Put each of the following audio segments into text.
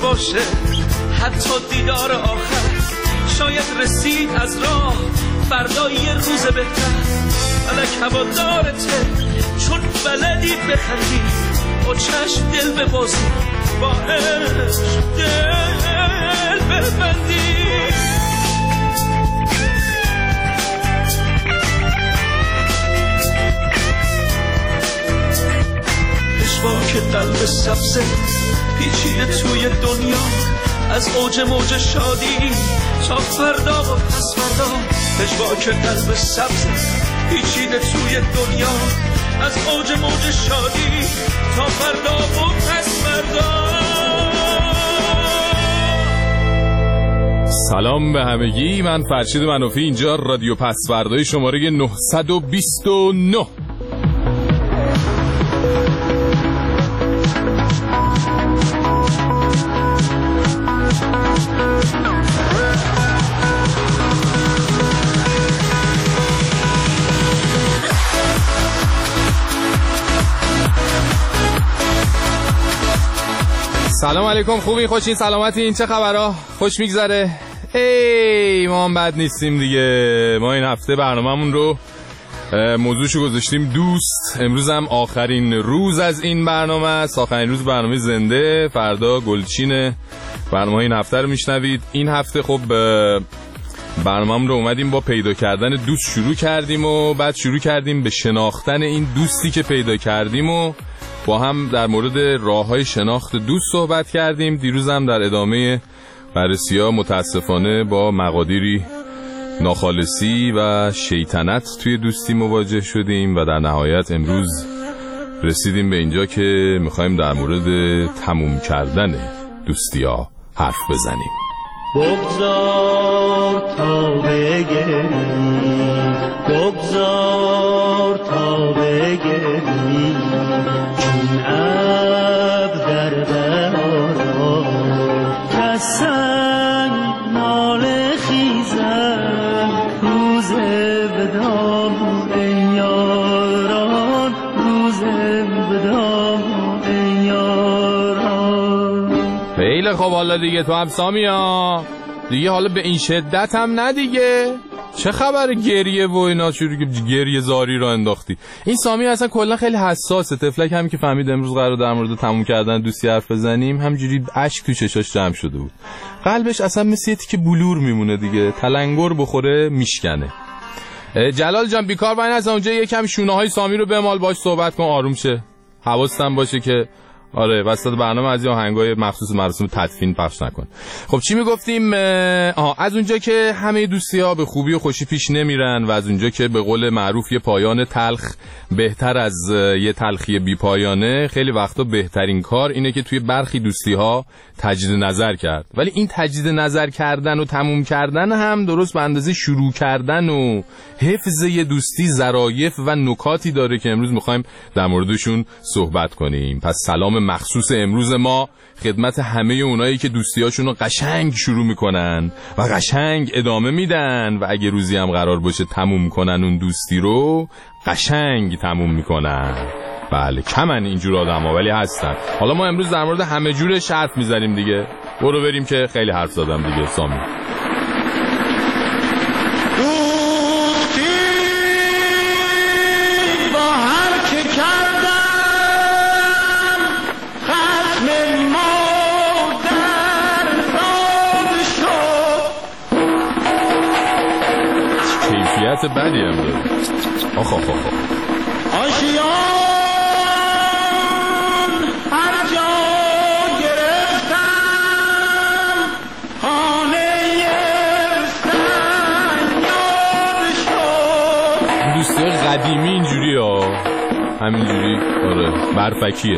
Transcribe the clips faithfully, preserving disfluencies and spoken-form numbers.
باشه حتی دیدار آخر، شاید رسید از راه فردا یه روز بهتر. فلک هوادارته چون بلدی بخندی، با چشم دل ببازی، با عشق دل ببندی. پشواک قلب سبزه پیچیده توی دنیا، از اوج موج شادی تا فردا و پس فردا. پشواک قلب سبزه پیچیده توی دنیا، از اوج موج شادی تا فردا و پس فردا. سلام به همگی، من فرشید منافی، اینجا رادیو پس فردای شماره نهصد و بیست و نه. سلام علیکم، خوبی؟ خوشین؟ سلامتین؟ چه خبرها؟ خوش میگذره؟ ای ما هم بد نیستیم دیگه. ما این هفته برنامه‌مون رو موضوعشو گذاشتیم دوست. امروز هم آخرین روز از این برنامه است، آخرین روز برنامه زنده. فردا گلچین برنامه این هفته رو میشنوید. این هفته خب برنامه‌مون رو اومدیم با پیدا کردن دوست شروع کردیم و بعد شروع کردیم به شناختن این دوستی که پیدا کردیم و با هم در مورد راه‌های شناخت دوست صحبت کردیم. دیروز هم در ادامه بررسی‌ها متاسفانه با مقادیری ناخالصی و شیطنت توی دوستی مواجه شدیم و در نهایت امروز رسیدیم به اینجا که می‌خوایم در مورد تموم کردن دوستی‌ها حرف بزنیم. بگذار تا بگردی، بگذار تا بگردی، چون اب در بهاران کسن ناله خیزن، روز بدام ای یاران، روز بدام ای یاران. خیلی خب، حالا دیگه تو هم سامیا دیگه، حالا به این شدت هم نه دیگه. چه خبر گریه و اینا؟ شروع که گریه زاری رو انداختی. این سامی اصلا کلا خیلی حساسه. طفلک هم که فهمید امروز قرار در مورد تموم کردن دوستی حرف بزنیم، همجوری اشک تو چشاش جمع شده بود. قلبش اصلا مثل یه تیکه بلور میمونه دیگه، تلنگر بخوره میشکنه. جلال جان بیکار باین از اونجا یکم شونه های سامی رو بمال، باش صحبت کن، آروم شه. حواستم باشه که آره وسط برنامه از این آهنگای مخصوص مراسم تدفین پخش نکن. خب چی میگفتیم؟ آها، از اونجا که همه دوستی‌ها به خوبی و خوشی پیش نمیرن و از اونجا که به قول معروف یه پایان تلخ بهتر از یه تلخی بی پایانه، خیلی وقتا بهترین کار اینه که توی برخی دوستی‌ها تجدید نظر کرد. ولی این تجدید نظر کردن و تموم کردن هم درست به اندازه شروع کردن و حفظ یه دوستی ظرایف و نکاتی داره که امروز می‌خوایم در موردشون صحبت کنیم. پس سلام مخصوص امروز ما خدمت همه اونایی که دوستیاشون رو قشنگ شروع میکنن و قشنگ ادامه میدن و اگه روزی هم قرار باشه تموم کنن اون دوستی رو قشنگ تموم میکنن. بله، کمن اینجور آدم ها ولی هستن. حالا ما امروز در مورد همه جورش حرف میزنیم دیگه. برو بریم که خیلی حرف زدم دیگه سامی. بدی هم داره. آخ آخ آخ آشیان هر جا گرفتم، خانه سنگاد شد. این دوسته قدیمی اینجوری ها، همینجوری آره برفکیه.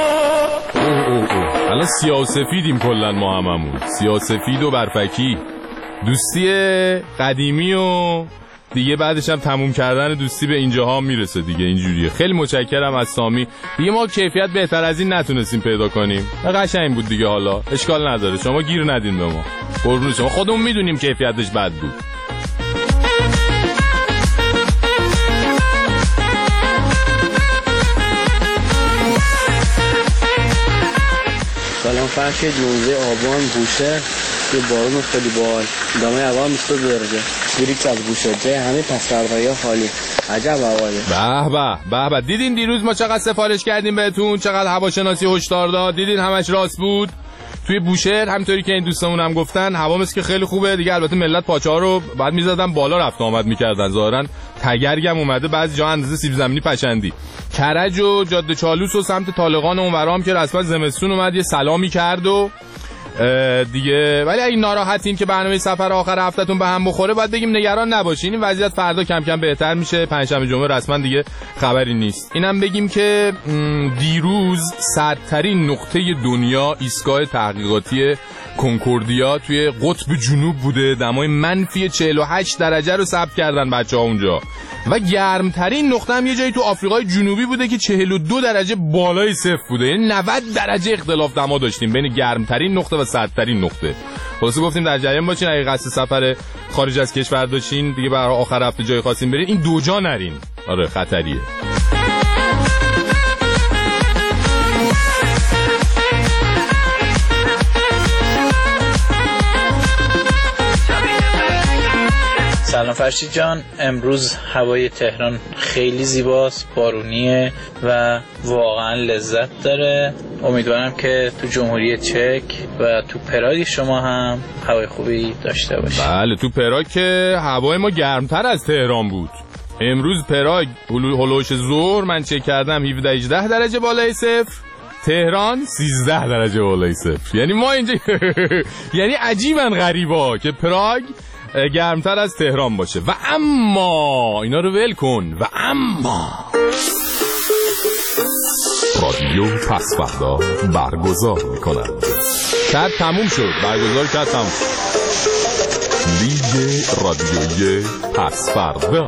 سیاسفیدیم کلن ما هممون، سیاسفید و برفکی. دوستی قدیمی و دیگه بعدش هم تموم کردن دوستی به اینجاها میرسه دیگه. اینجوریه. خیلی متشکرم از سامی. دیگه ما کیفیت بهتر از این نتونستیم پیدا کنیم. قشنگ بود دیگه. حالا اشکال نداره، شما گیر ندین به ما. قربون شما، خودمون میدونیم کیفیتش بد بود. سلام فرش جونزه آبان بوشه یه بارون خیلی باحال دامه هوا بیست و دو درجه بریکس از بوشه جای همه پس‌فردایی خالی عجب هوایه. به به به به. دیدین دیروز ما چقدر سفارش کردیم بهتون، چقدر هواشناسی هشدار داد، دیدین همش راست بود. توی بوشهر همونطوری که این دوستامون هم گفتن هوا مثل که خیلی خوبه دیگه. البته ملت پاچه‌ها رو بعد می‌زدن بالا رفت آمد می‌کردن، ظاهرا تگرگم اومده بعضی جا اندازه سیب زمینی پشندی. کرج و جاده چالوس و سمت طالقان اونورام که رسما زمستون اومد یه سلامی کرد و دیگه. ولی اگه ناراحتین که برنامه سفر آخر هفتهتون به هم بخوره باید بگیم نگران نباشین، این وضعیت فردا کم کم بهتر میشه. پنجشنبه جمعه رسما دیگه خبری نیست. اینم بگیم که دیروز سردترین نقطه دنیا ایستگاه تحقیقاتی کنکوردیا توی قطب جنوب بوده. دمای منفی چهل و هشت درجه رو ثبت کردن بچه‌ها اونجا. و گرمترین نقطه هم یه جایی تو آفریقای جنوبی بوده که چهل و دو درجه بالای صفر بوده. یعنی نود درجه اختلاف دما داشتیم بین گرمترین نقطه و سردترین نقطه. خلاصه گفتیم در جریان باشین، اگه قصد سفر خارج از کشور داشتین دیگه برای آخر هفته جای خواستین برین این دو جا نرین. آره خطریه. سلام فرشید جان، امروز هوای تهران خیلی زیباست، بارونیه و واقعا لذت داره. امیدوارم که تو جمهوری چک و تو پراگ شما هم هوای خوبی داشته باشید. بله تو پراگ که هوای ما گرمتر از تهران بود. امروز پراگ هلوش ظهر من چک کردم هفده هجده درجه بالای صفر، تهران سیزده درجه بالای صفر. یعنی ما اینجا یعنی عجیبا غریبا که پراگ گرمتر از تهران باشه. و اما اینا رو ول کن. و اما رادیو پس‌فردا برگزار میکنند. کرد تموم شد. برگزار کرد تموم شد. لیگ رادیویی پس‌فردا.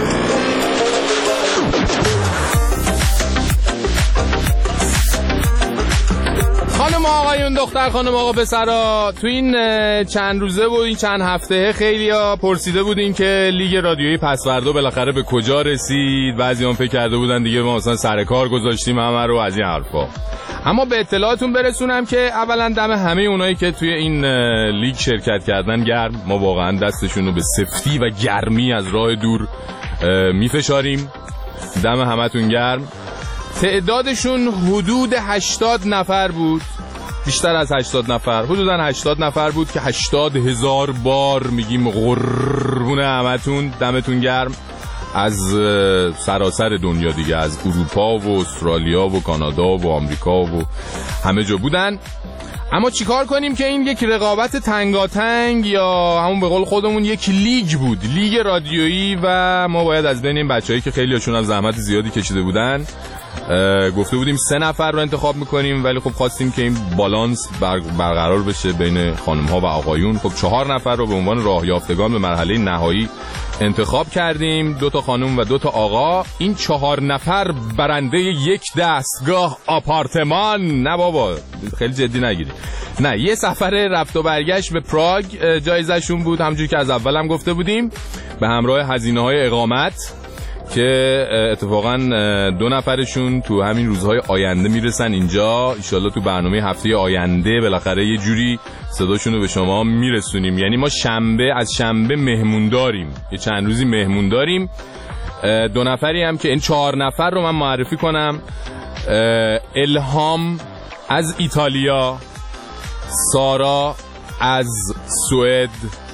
خانم آقایون، دختر خانم آقا پسرا، تو این چند روزه و این چند هفته خیلی ها پرسیده بودین که لیگ رادیویی پس‌فردا بالاخره به کجا رسید. بعضی هم فکر کرده بودن دیگه ما مثلا سر کار گذاشتیم همه رو از این حرفا. اما به اطلاعاتون برسونم که اولا دم همه اونایی که توی این لیگ شرکت کردن گرم. ما واقعا دستشون رو به سفتی و گرمی از راه دور میفشاریم. دم همتون گرم. تعدادشون حدود هشتاد نفر بود، بیشتر از هشتاد نفر، حدوداً هشتاد نفر بود که هشتاد هزار بار میگیم قربون همتون، دمتون گرم. از سراسر دنیا دیگه، از اروپا و استرالیا و کانادا و آمریکا و همه جا بودن. اما چیکار کنیم که این یک رقابت تنگاتنگ یا همون به قول خودمون یک لیگ بود، لیگ رادیویی، و ما باید از بین این بچه‌هایی که خیلی هاشون هم زحمت زیادی کشیده بودن گفته بودیم سه نفر رو انتخاب میکنیم، ولی خب خواستیم که این بالانس برقرار بشه بین خانم ها و آقایون. خب چهار نفر رو به عنوان راه یافتگان به مرحله نهایی انتخاب کردیم، دو تا خانم و دو تا آقا. این چهار نفر برنده یک دستگاه آپارتمان، نه بابا خیلی جدی نگیری، نه یه سفر رفت و برگشت به پراگ جایزشون بود، همونجوری که از اول هم گفته بودیم، به همراه هزینه‌های اقامت که اتفاقا دو نفرشون تو همین روزهای آینده میرسن اینجا. انشالله تو برنامه هفته آینده بالاخره یه جوری صداشونو به شما میرسونیم. یعنی ما شنبه از شنبه مهمون داریم، یه چند روزی مهمون داریم. دو نفری هم که این چهار نفر رو من معرفی کنم: الهام از ایتالیا، سارا از سوئد،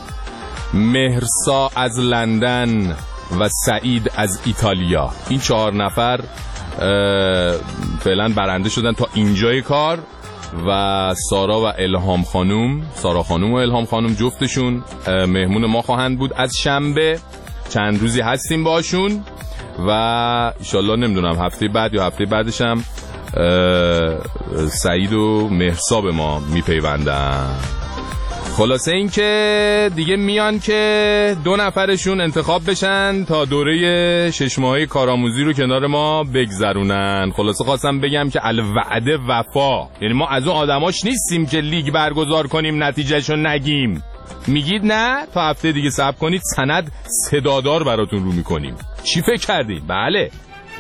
مهرسا از لندن و سعید از ایتالیا. این چهار نفر فعلا برنده شدن تا اینجای کار و سارا و الهام خانوم، سارا خانوم و الهام خانوم جفتشون مهمون ما خواهند بود از شنبه. چند روزی هستیم باشون و انشالله نمیدونم هفته بعد یا هفته بعدش هم سعید و مهرسا به ما میپیوندن. خلاصه این که دیگه میان که دو نفرشون انتخاب بشن تا دوره شش ماهه کارآموزی رو کنار ما بگذرونن. خلاصه خواستم بگم که الوعده وفا، یعنی ما از اون آدماش نیستیم که لیگ برگزار کنیم نتیجهشو نگیم. میگید نه تا هفته دیگه صبر کنید سند صدادار براتون رو میکنیم. چی فکر کردین؟ بله.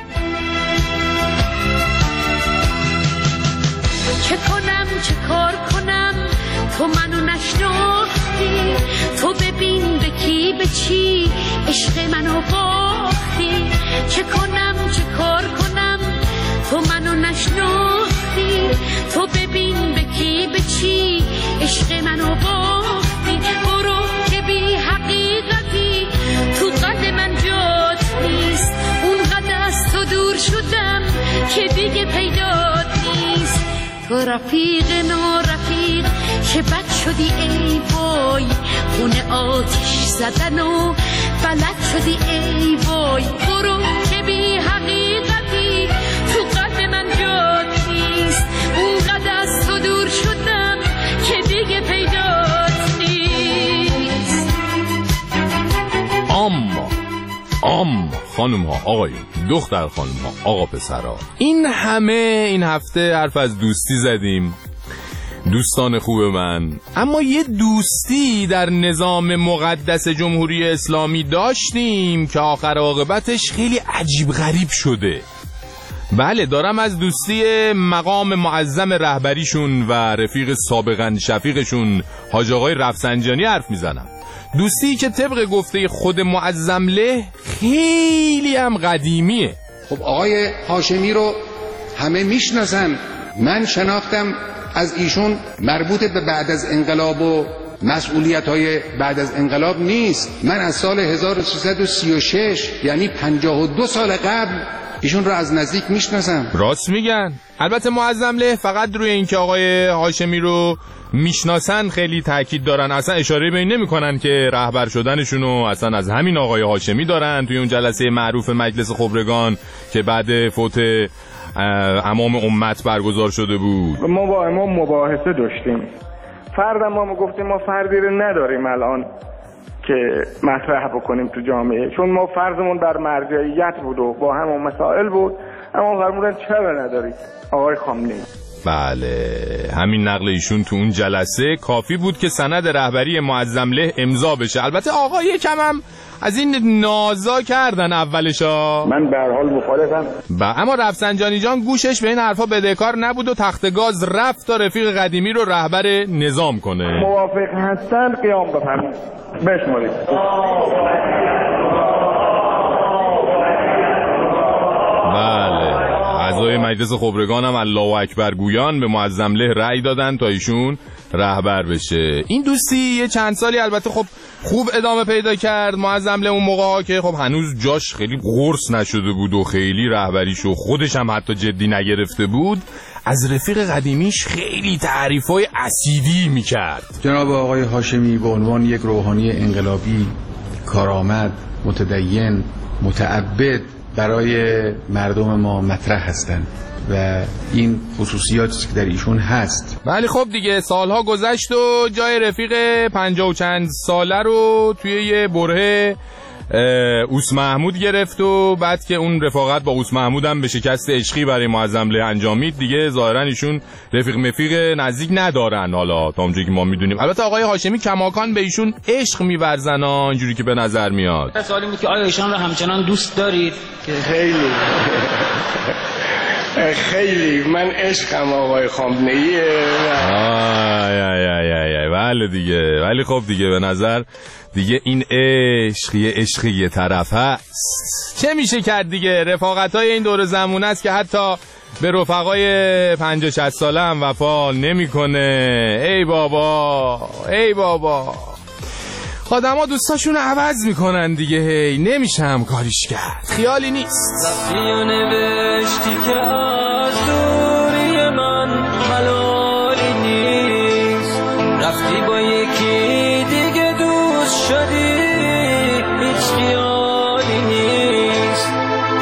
چه کنم چه کار کنم تو منو نشناختی، تو ببین به کی به چی عشق منو باختی. چه کنم چه کار کنم تو منو نشناختی، تو ببین به کی به چی عشق منو باختی. برو که بی حقیقتی تو قلب من جات نیست، اونقدر از تو دور شدم که دیگه پیدات نیست. تو رفیق نارفیق چه بد شدی ای وای، خونه آتش زدن و بلد شدی ای وای. برو که بی حقیقتی تو قلب من جات نیست، اونقدر از تو دور شدم که دیگه پیدات نیست. اما اما خانم ها آقایون، دختر خانم ها آقا پسرها، این همه این هفته حرف از دوستی زدیم، دوستان خوب من، اما یه دوستی در نظام مقدس جمهوری اسلامی داشتیم که آخر عاقبتش خیلی عجیب غریب شده. بله دارم از دوستی مقام معظم رهبریشون و رفیق سابقاً شفیقشون حاج آقای رفسنجانی حرف میزنم. دوستی که طبق گفته خود معظم له خیلی هم قدیمیه. خب آقای هاشمی رو همه میشناسن، من شناختم از ایشون مربوط به بعد از انقلاب و مسئولیت‌های بعد از انقلاب نیست. من از سال هزار و سیصد و سی و شش یعنی پنجاه و دو سال قبل ایشون رو از نزدیک میشناسم. راست میگن. البته معظم له فقط روی اینکه آقای هاشمی رو میشناسن خیلی تاکید دارن، اصلا اشاره به این نمیکنن که رهبر شدنشون رو اصلا از همین آقای هاشمی دارن. توی اون جلسه معروف مجلس خبرگان که بعد فوت امام امت برگزار شده بود، ما با امام مباحثه داشتیم. فرد ما گفتیم ما فردی رو نداریم الان که مطرح بکنیم تو جامعه، چون ما فرضمون بر مرجعیت بود و با همون مسائل بود، اما فرمودن چرا ندارید آقای خامنه‌ای. بله همین نقل ایشون تو اون جلسه کافی بود که سند رهبری معظم له امضا بشه. البته آقا یکم هم از این نازا کردن اولشا، من به هر حال مخالفم. با اما رفسنجانی جان گوشش به این حرفا بدهکار نبود و تخت گاز رفت تا رفیق قدیمی رو رهبر نظام کنه. موافق هستن قیام بفرمایید بشمارید. بله اعضای مجلس خبرگان هم الله اکبر گویان به معظم له رأی دادن تا ایشون رهبر بشه. این دوستی یه چند سالی البته خب خوب ادامه پیدا کرد. معظم له اون موقع ها که خب هنوز جاش خیلی قرص نشده بود و خیلی رهبریشو خودش هم حتی جدی نگرفته بود، از رفیق قدیمیش خیلی تعریفای اسیدی میکرد. جناب آقای هاشمی به عنوان یک روحانی انقلابی، کارآمد، متدین، متعبد برای مردم ما مطرح هستند و این خصوصیاتی که در ایشون هست. ولی خب دیگه سالها گذشت و جای رفیق پنجاه و چند ساله رو توی یه بره اوس محمود گرفت و بعد که اون رفاقت با اوس محمود هم به شکست عشقی برای معظم له انجامید، دیگه ظاهرا ایشون رفیق مفیق نزدیک ندارن حالا تا اونجایی که ما میدونیم. البته آقای هاشمی کماکان به ایشون عشق می‌ورزن اینجوری که به نظر میاد. سوالی بود که آیا ایشان رو همچنان دوست دارید؟ خیلی خیلی من عشقم آقای خامنه‌ای. آی آی آی آی بله دیگه. ولی خب دیگه به نظر دیگه این عشق یه عشق یه طرف هست. چه میشه کرد دیگه؟ رفاقت‌های این دور زمونه است که حتی به رفقای پنجاه شصت ساله هم وفا نمیکنه. ای بابا ای بابا آدم ها دوستاشون رو عوض میکنن دیگه، هی نمیشه هم کاریش کرد، خیالی نیست. رفتی و نوشتی که از دوری من حلالی نیست، رفتی با یکی دیگه دوست شدی هیچ خیالی نیست.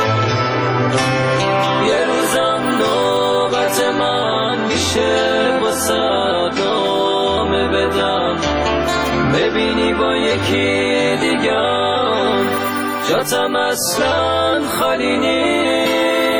یه روزم نوبت من میشه با صدامه بدم ببینی با یکی دیگر جاتم اصلا خالی نیست.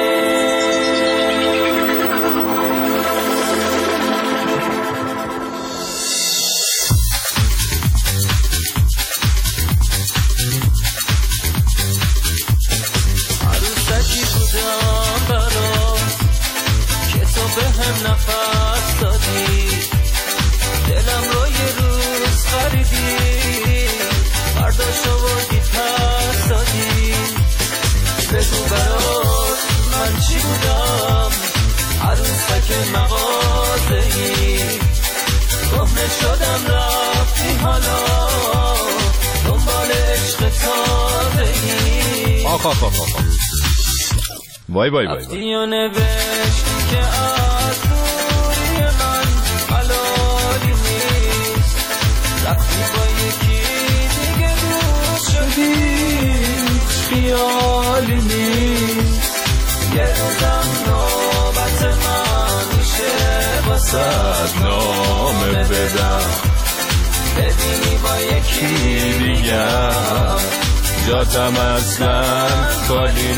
عروسکی بودم برات که تو به هم نفس دادی، دلم رو یه روز خریدی فردا شوردی پس دادی. بگو برات من چی بودم عروسک مغازه‌ای، کهنه شدم رفتی حالا دنبال عشق تازه‌ای. آخ آخ آخ آخ وای وای وای رفتی و نوشتی که از دوری من حلالی نیست، رفتی با یکی دیگه دوست شدی خیالی نیست. یه روزم نوبت من میشه واسه نامه بدم، ببینی با یکی دیگه جاتم اصلا خالی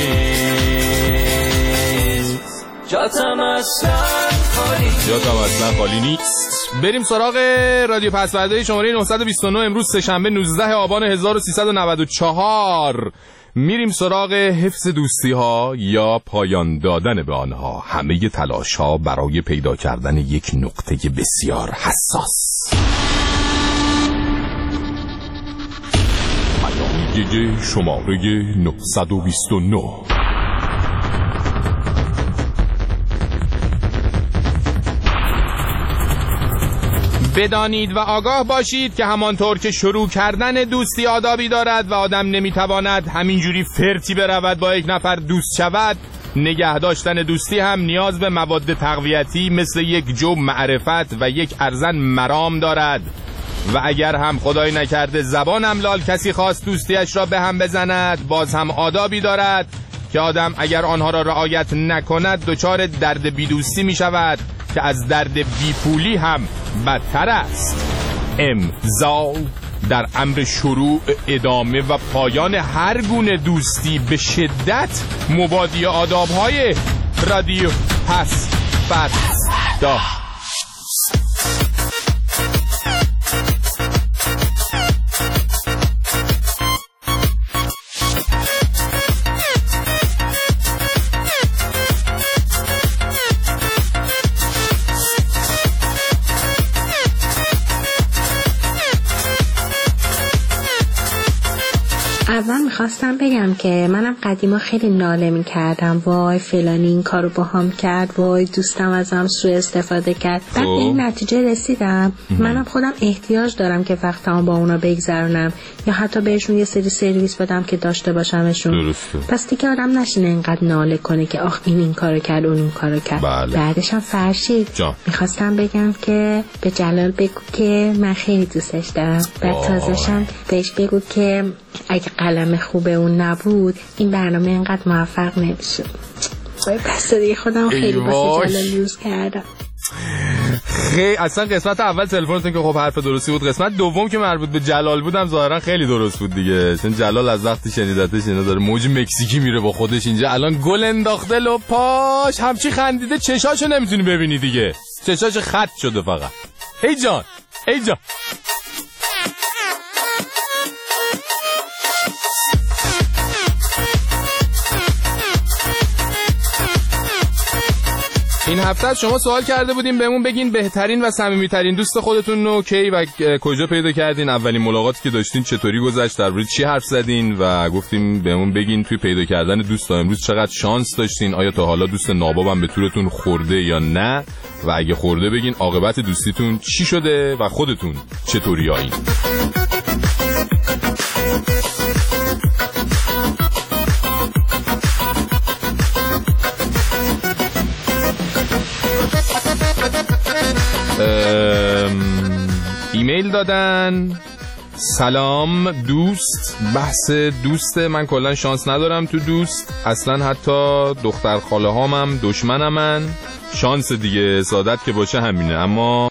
نیست. جاتم اصلا خالی نیست. جاتم اصلا خالی نیست. بریم سراغ رادیو پسورده شماره نه دو نه. امروز سه‌شنبه نوزدهم آبان هزار و سیصد و نود و چهار. میریم سراغ حفظ دوستی ها یا پایان دادن به آنها. همه تلاش ها برای پیدا کردن یک نقطه بسیار حساس. پیامگیر شماره نه دو نه. بدانید و آگاه باشید که همانطور که شروع کردن دوستی آدابی دارد و آدم نمیتواند همینجوری فرتی برود با یک نفر دوست شود، نگه داشتن دوستی هم نیاز به مواد تقویتی مثل یک جو معرفت و یک ارزن مرام دارد. و اگر هم خدای نکرده زبانم لال کسی خواست دوستیش را به هم بزند، باز هم آدابی دارد که آدم اگر آنها را رعایت نکند دچار درد بیدوستی می شود که از درد بیپولی هم بدتر است. امضا در امر شروع، ادامه و پایان هر گونه دوستی به شدت مبادی آداب‌های رادیو پس فردا. اول میخواستم بگم که منم قدیما خیلی ناله میکردم، وای فلانی این کارو با هم کرد، وای دوستم ازم سوء استفاده کرد. بعد به این نتیجه رسیدم منم خودم احتیاج دارم که وقتمو با اونا بگذرونم یا حتی بهشون یه سری سرویس بدم که داشته باشمشون. درسته. پس دیگه آدم نشینه اینقدر ناله کنه که آخ این این کارو کرد اون این کارو کرد. بله. بعدش هم فرشید میخواستم بگم که به جلال بگو که من خیلی دوستش دارم. بعد تازه‌شم بهش بگو که اگه قلم خوبه اون نبود این برنامه اینقدر موفق نمیشه. وای بس دیگه خودم خیلی واسه جلال یوز کردم. خیلی اصلا قسمت اول تلفنتون که خب حرف درستی بود، قسمت دوم که مربوط به جلال بودم ظاهرا خیلی درست بود دیگه، چون جلال از وقتی شنیدتش اینا داره موج مکزیکی میره با خودش اینجا، الان گل انداخته لو پاش همچی خندیده چشاشو نمیتونی ببینی دیگه، چشاش خط شده فقط. ای جان ای جان این هفته از شما سوال کرده بودیم بهمون بگین بهترین و صمیمیترین دوست خودتون رو کی و کجا پیدا کردین، اولین ملاقاتی که داشتین چطوری گذشت، در مورد چی حرف زدین و گفتیم بهمون بگین توی پیدا کردن دوست تا امروز چقدر شانس داشتین، آیا تا حالا دوست نابابم به طورتون خورده یا نه، و اگه خورده بگین عاقبت دوستیتون چی شده و خودتون چطوری آیین. ایمیل دادن: سلام دوست، بحث دوست من کلا شانس ندارم تو دوست، اصلا حتی دختر خاله هامم دشمنمن، شانس دیگه سعادت که باشه همینه، اما